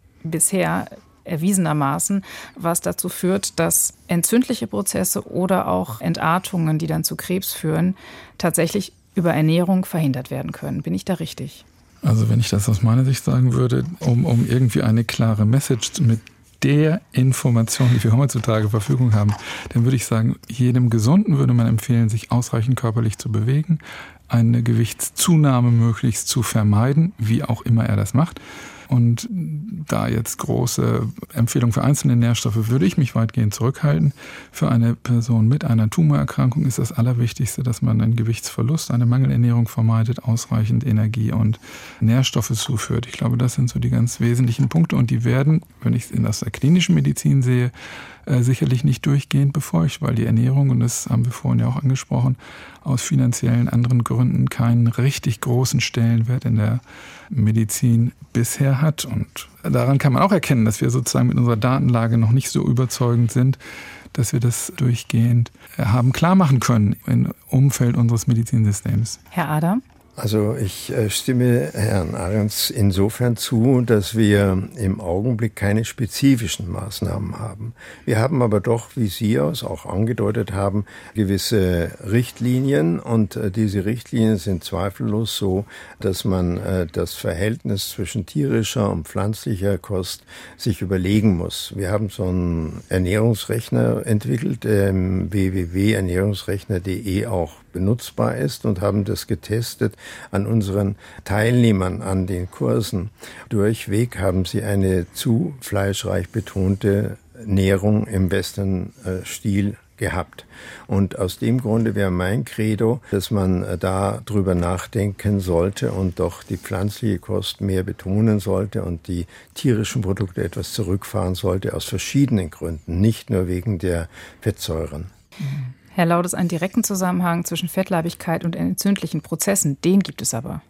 bisher erwiesenermaßen, was dazu führt, dass entzündliche Prozesse oder auch Entartungen, die dann zu Krebs führen, tatsächlich über Ernährung verhindert werden können. Bin ich da richtig? Also wenn ich das aus meiner Sicht sagen würde, um, um irgendwie eine klare Message mit der Information, die wir heutzutage zur Verfügung haben, dann würde ich sagen, jedem Gesunden würde man empfehlen, sich ausreichend körperlich zu bewegen, eine Gewichtszunahme möglichst zu vermeiden, wie auch immer er das macht. Und da jetzt große Empfehlungen für einzelne Nährstoffe würde ich mich weitgehend zurückhalten. Für eine Person mit einer Tumorerkrankung ist das Allerwichtigste, dass man einen Gewichtsverlust, eine Mangelernährung vermeidet, ausreichend Energie und Nährstoffe zuführt. Ich glaube, das sind so die ganz wesentlichen Punkte und die werden, wenn ich es in der klinischen Medizin sehe, äh, sicherlich nicht durchgehend befolgt, weil die Ernährung, und das haben wir vorhin ja auch angesprochen, aus finanziellen anderen Gründen keinen richtig großen Stellenwert in der Medizin bisher hat. Und daran kann man auch erkennen, dass wir sozusagen mit unserer Datenlage noch nicht so überzeugend sind, dass wir das durchgehend haben klar machen können im Umfeld unseres Medizinsystems. Herr Adam? Also ich äh, stimme Herrn Ahrens insofern zu, dass wir im Augenblick keine spezifischen Maßnahmen haben. Wir haben aber doch, wie Sie es auch angedeutet haben, gewisse Richtlinien und äh, diese Richtlinien sind zweifellos so, dass man äh, das Verhältnis zwischen tierischer und pflanzlicher Kost sich überlegen muss. Wir haben so einen Ernährungsrechner entwickelt, der im w w w punkt ernährungsrechner punkt de auch benutzbar ist und haben das getestet an unseren Teilnehmern an den Kursen. Durchweg haben sie eine zu fleischreich betonte Ernährung im Western-Stil gehabt. Und aus dem Grunde wäre mein Credo, dass man da drüber nachdenken sollte und doch die pflanzliche Kost mehr betonen sollte und die tierischen Produkte etwas zurückfahren sollte, aus verschiedenen Gründen, nicht nur wegen der Fettsäuren. Herr Laudes, einen direkten Zusammenhang zwischen Fettleibigkeit und entzündlichen Prozessen, den gibt es aber.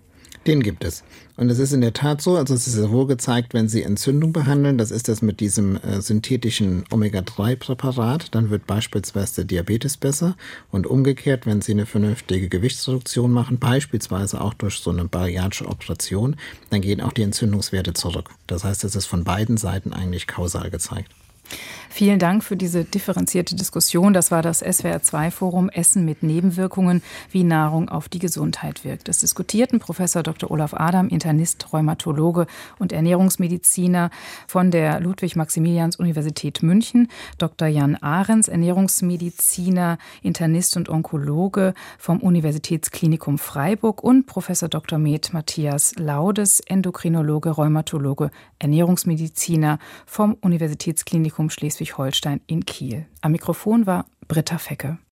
Den gibt es. Und es ist in der Tat so, also es ist sehr wohl gezeigt, wenn Sie Entzündung behandeln, das ist das mit diesem äh, synthetischen Omega drei Präparat, dann wird beispielsweise der Diabetes besser. Und umgekehrt, wenn Sie eine vernünftige Gewichtsreduktion machen, beispielsweise auch durch so eine bariatrische Operation, dann gehen auch die Entzündungswerte zurück. Das heißt, es ist von beiden Seiten eigentlich kausal gezeigt. Vielen Dank für diese differenzierte Diskussion. Das war das S W R zwei Forum Essen mit Nebenwirkungen, wie Nahrung auf die Gesundheit wirkt. Es diskutierten Professor Doktor Olaf Adam, Internist, Rheumatologe und Ernährungsmediziner von der Ludwig-Maximilians-Universität München, Doktor Jan Ahrens, Ernährungsmediziner, Internist und Onkologe vom Universitätsklinikum Freiburg und Professor Doktor Med Matthias Laudes, Endokrinologe, Rheumatologe, Ernährungsmediziner vom Universitätsklinikum Schleswig-Holstein in Kiel. Am Mikrofon war Britta Fecke.